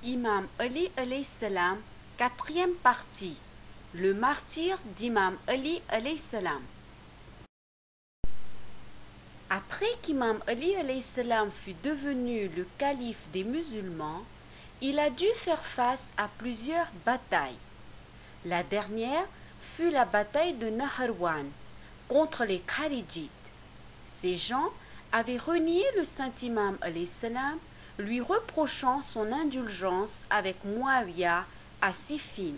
Imam Ali alayhi salam, quatrième partie, le martyre d'Imam Ali alayhi salam. Après qu'Imam Ali alayhi salam fut devenu le calife des musulmans, il a dû faire face à plusieurs batailles. La dernière fut la bataille de Naharawan contre les Kharijites. Ces gens avaient renié le saint imam alayhi salam, lui reprochant son indulgence avec Muawiyah à Siffin.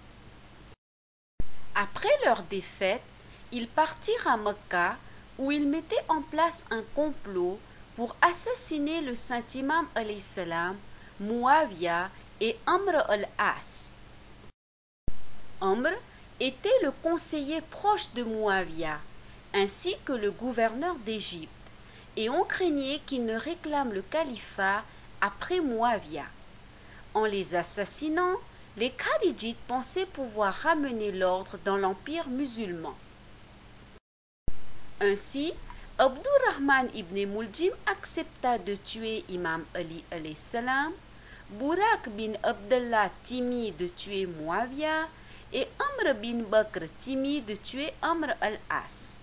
Après leur défaite, ils partirent à Mecca où ils mettaient en place un complot pour assassiner le saint imam alayhi salam, Muawiyah et Amr al-As. Amr était le conseiller proche de Muawiyah, ainsi que le gouverneur d'Égypte, et on craignait qu'il ne réclame le califat après Muawiyah. En les assassinant, les Kharijites pensaient pouvoir ramener l'ordre dans l'empire musulman. Ainsi, Abdurrahman ibn Muljim accepta de tuer Imam Ali alayhi salam, Burak bin Abdallah Timi de tuer Muawiyah et Amr bin Bakr Timi de tuer Amr al-As.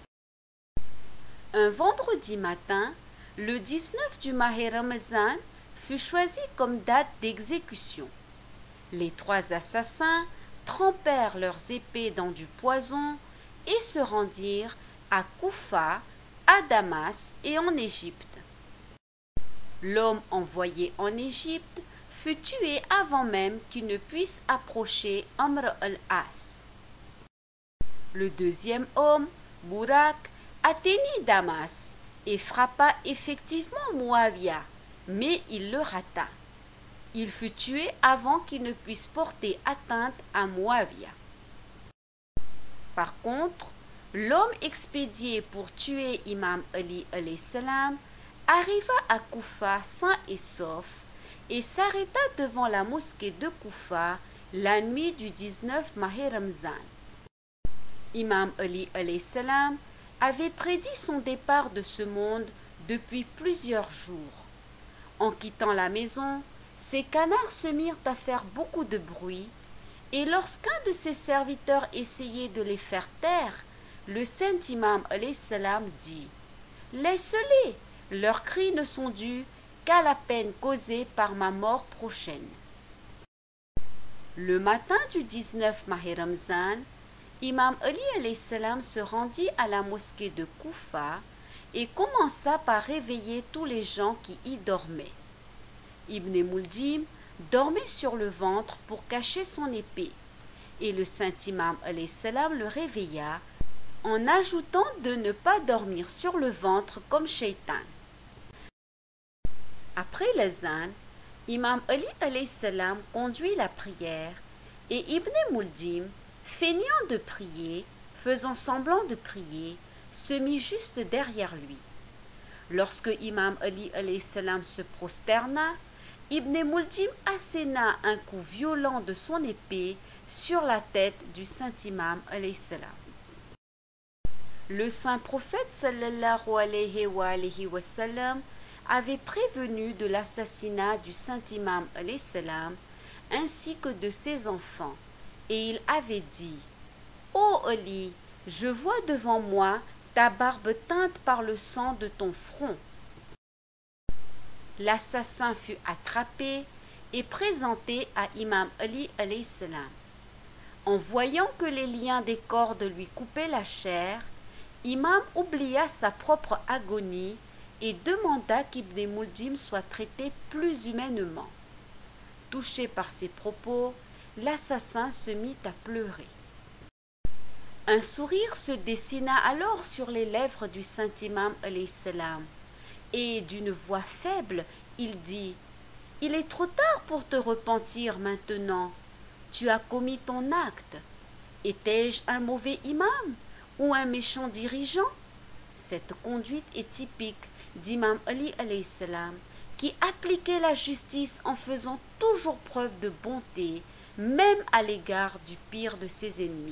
Un vendredi matin, le 19 du Mahe Ramazan fut choisi comme date d'exécution. Les trois assassins trempèrent leurs épées dans du poison et se rendirent à Koufa, à Damas et en Égypte. L'homme envoyé en Égypte fut tué avant même qu'il ne puisse approcher Amr al-As. Le deuxième homme, Burak, atteignit Damas et frappa effectivement Muawiyah, mais il le rata. Il fut tué avant qu'il ne puisse porter atteinte à Muawiyah. Par contre, l'homme expédié pour tuer Imam Ali alayhi salam arriva à Koufa sain et sauf et s'arrêta devant la mosquée de Koufa la nuit du 19 Mahe Ramzan. Imam Ali alayhi salam avait prédit son départ de ce monde depuis plusieurs jours. En quittant la maison, ses canards se mirent à faire beaucoup de bruit, et lorsqu'un de ses serviteurs essayait de les faire taire, le saint imam alayhi salam dit « Laisse-les, leurs cris ne sont dus qu'à la peine causée par ma mort prochaine. » Le matin du 19 Mahe Ramzan, Imam Ali alayhi salam se rendit à la mosquée de Koufa et commença par réveiller tous les gens qui y dormaient. Ibn Muljim dormait sur le ventre pour cacher son épée, et le saint imam alayhi salam le réveilla en ajoutant de ne pas dormir sur le ventre comme Shaitan. Après l'azan, Imam Ali alayhi salam conduit la prière et Ibn Muljim, feignant de prier, faisant semblant de prier, se mit juste derrière lui. Lorsque Imam Ali alayhi salam se prosterna, Ibn Muljim asséna un coup violent de son épée sur la tête du saint imam alayhi salam. Le saint prophète sallallahu alayhi wa sallam avait prévenu de l'assassinat du saint imam alayhi salam ainsi que de ses enfants, et il avait dit « Ô Ali, je vois devant moi ta barbe teinte par le sang de ton front. » L'assassin fut attrapé et présenté à Imam Ali alayhi salam. En voyant que les liens des cordes lui coupaient la chair, Imam oublia sa propre agonie et demanda qu'Ibn Muljim soit traité plus humainement. Touché par ces propos, l'assassin se mit à pleurer. Un sourire se dessina alors sur les lèvres du saint imam alayhi salam, et d'une voix faible, il dit « Il est trop tard pour te repentir maintenant. Tu as commis ton acte. Étais-je un mauvais imam ou un méchant dirigeant ?» Cette conduite est typique d'Imam Ali alayhi salam, qui appliquait la justice en faisant toujours preuve de bonté, même à l'égard du pire de ses ennemis.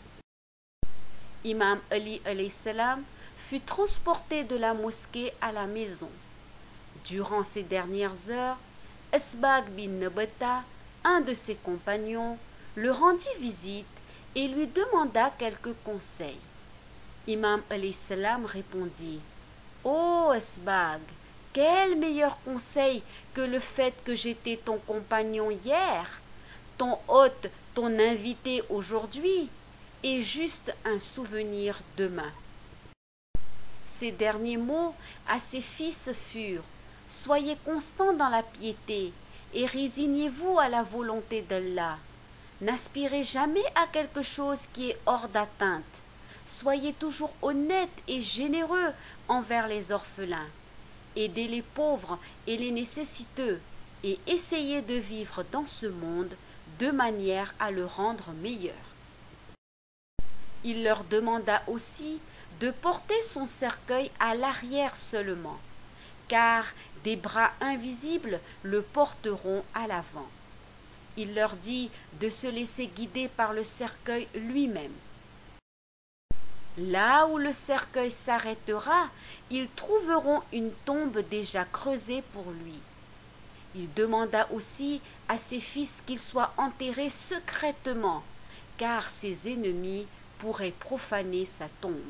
Imam Ali alayhi salam fut transporté de la mosquée à la maison. Durant ces dernières heures, Asbag bin Nabata, un de ses compagnons, le rendit visite et lui demanda quelques conseils. Imam alayhi salam répondit: Ô Asbag, quel meilleur conseil que le fait que j'étais ton compagnon hier, ton hôte, ton invité aujourd'hui, et juste un souvenir demain. Ces derniers mots à ses fils furent: Soyez constants dans la piété et résignez-vous à la volonté d'Allah. N'aspirez jamais à quelque chose qui est hors d'atteinte. Soyez toujours honnêtes et généreux envers les orphelins. Aidez les pauvres et les nécessiteux et essayez de vivre dans ce monde de manière à le rendre meilleur. Il leur demanda aussi de porter son cercueil à l'arrière seulement, car des bras invisibles le porteront à l'avant. Il leur dit de se laisser guider par le cercueil lui-même. Là où le cercueil s'arrêtera, ils trouveront une tombe déjà creusée pour lui. Il demanda aussi à ses fils qu'ils soient enterrés secrètement, car ses ennemis pourraient profaner sa tombe.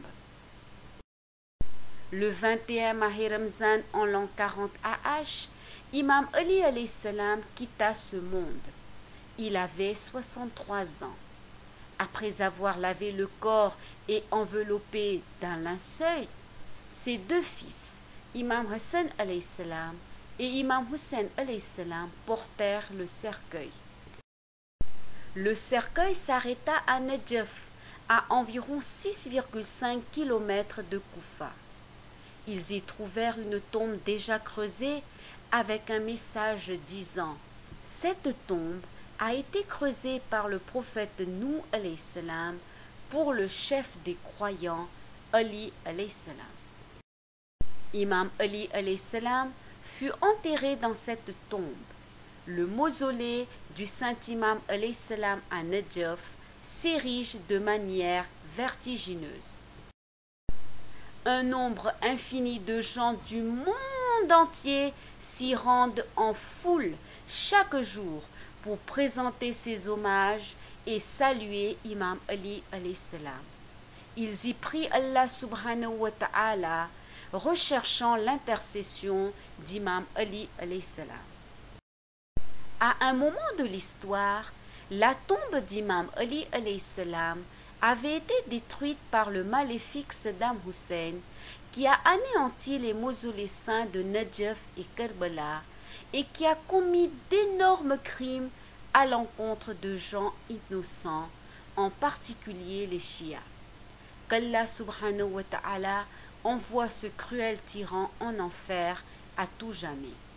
Le 21 Mahi Ramzan en l'an 40 AH, Imam Ali alayhi salam quitta ce monde. Il avait 63 ans. Après avoir lavé le corps et enveloppé d'un linceul, ses deux fils, Imam Hassan alayhi salam et Imam Hussein alayhi salam, portèrent le cercueil. Le cercueil s'arrêta à Najaf, à environ 6,5 km de Koufa. Ils y trouvèrent une tombe déjà creusée avec un message disant: Cette tombe a été creusée par le prophète Nuh alayhi salam pour le chef des croyants, Ali alayhi salam. Imam Ali alayhi salam fut enterré dans cette tombe. Le mausolée du saint imam alayhi salam à Najaf s'érige de manière vertigineuse. Un nombre infini de gens du monde entier s'y rendent en foule chaque jour pour présenter ses hommages et saluer Imam Ali alayhi salam. Ils y prient Allah subhanahu wa ta'ala, recherchant l'intercession d'Imam Ali alayhi salam. À un moment de l'histoire, la tombe d'Imam Ali alayhi salam avait été détruite par le maléfique Saddam Hussein, qui a anéanti les mausolées saints de Najaf et Karbala et qui a commis d'énormes crimes à l'encontre de gens innocents, en particulier les chiites. Qu'Allah subhanahu wa ta'ala envoie ce cruel tyran en enfer à tout jamais.